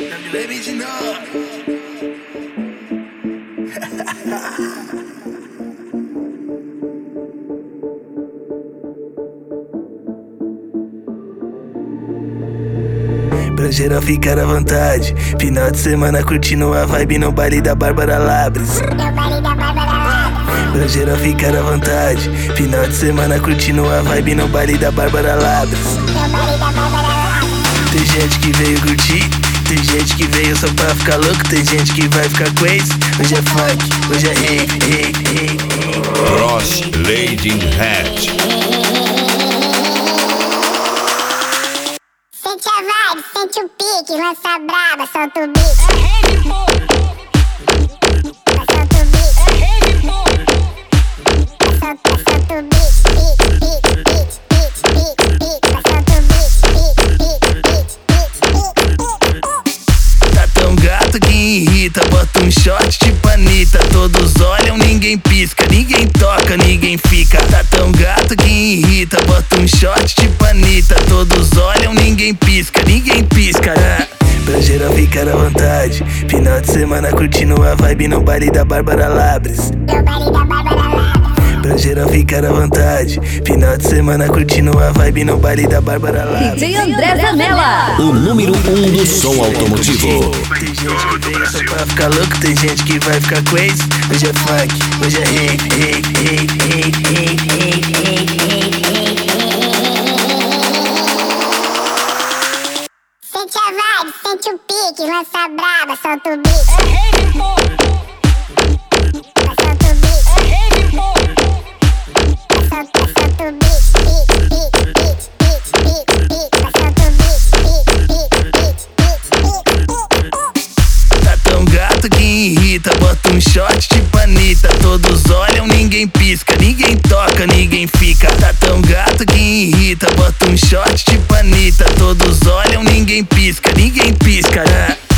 Baby de novo. Pra geral ficar à vontade, final de semana curtindo a vibe no baile da Bárbara Labres. Pra geral ficar à vontade, final de semana curtindo a vibe no baile da Bárbara Labres. Tem gente que veio curtir, tem gente que veio só pra ficar louco, tem gente que vai ficar crazy. Hoje é funk, hoje é rave. Cross Lady Hat. Sente a vibe, sente o pique, lança braba, solta o beat. Tá tão gato que irrita, bota um shot tipo Anitta. Todos olham, ninguém pisca, ninguém toca, ninguém fica. Tá tão gato que irrita, bota um shot tipo Anitta. Todos olham, ninguém pisca, ninguém pisca. Pra geral ficar à vontade, final de semana curtindo a vibe no baile da Bárbara Labres. Pra geral ficar à vontade, final de semana curtindo a vibe no baile da Bárbara Labres. DJ André Zanella, O número 1 do som automotivo. Tem gente que veio só pra ficar louco, tem gente que vai ficar crazy. Hoje é funk, hoje é rave. Sente a vibe, sente o pique, lança braba, solta o beat. Tá tão gato que irrita, bota um shot tipo Anitta. Todos olham, ninguém pisca, ninguém toca, ninguém fica. Tá tão gato que irrita, bota um shot tipo Anitta. Todos olham, ninguém pisca, ninguém pisca.